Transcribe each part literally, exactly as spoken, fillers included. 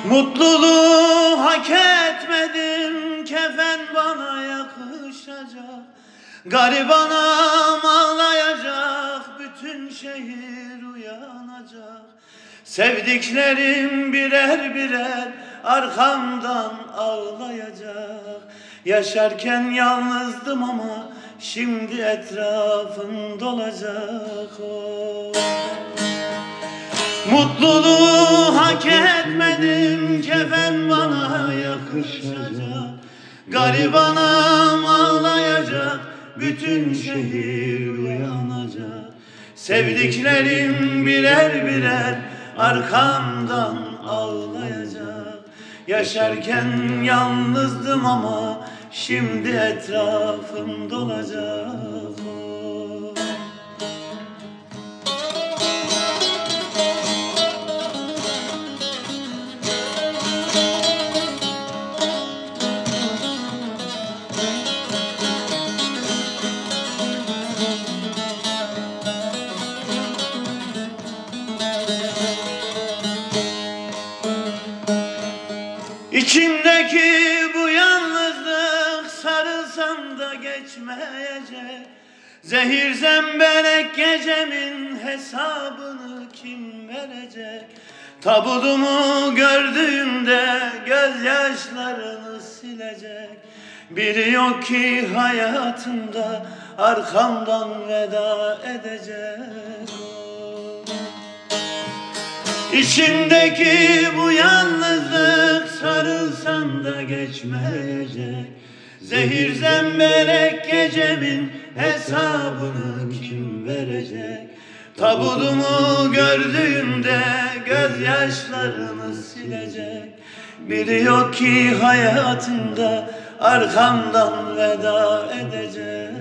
Mutluluğu hak etmedim, kefen bana yakışacak, garibanım ağlayacak, bütün şehir uyanacak. Sevdiklerim birer birer arkamdan ağlayacak. Yaşarken yalnızdım ama şimdi etrafım dolacak. Oh. Mutluluğu hak etmedim, kefen bana yakışacak, garibanım ağlayacak, bütün şehir uyanacak. Sevdiklerim birer birer arkamdan ağlayacak. Yaşarken yalnızdım ama şimdi etrafım dolacak. İçimdeki bu yalnızlık sarılsam da geçmeyecek. Zehir zemberek gecemin hesabını kim verecek? Tabutumu gördüğümde gözyaşlarını silecek. Biri yok ki hayatımda arkamdan veda edecek. İçimdeki bu yalnızlık sarılsam da geçmeyecek. Zehir zemberek gecemin hesabını kim verecek? Tabutumu gördüğümde gözyaşlarını silecek. Biri yok ki hayatımda arkamdan veda edecek.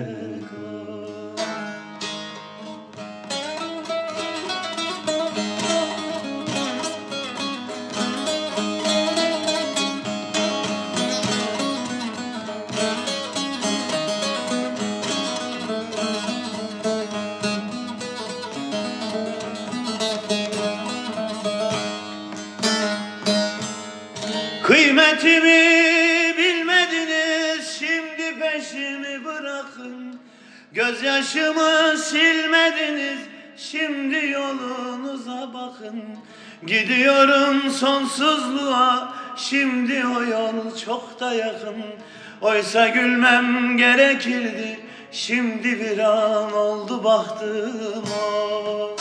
Kıymetimi bilmediniz, şimdi peşimi bırakın. Gözyaşımı silmediniz, şimdi yolunuza bakın. Gidiyorum sonsuzluğa, şimdi o yol çok da yakın. Oysa gülmem gerekirdi, şimdi bir an oldu bahtım o.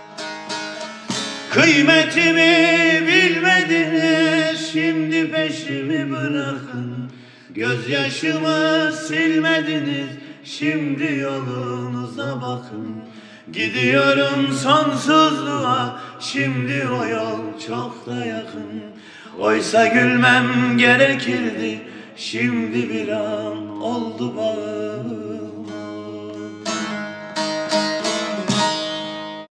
Kıymetimi bilmediniz, şimdi peşimi bırakın. Gözyaşımı silmediniz, şimdi yolunuza bakın. Gidiyorum sonsuzluğa, şimdi o yol çok da yakın. Oysa gülmem gerekirdi, şimdi bir an oldu bağım.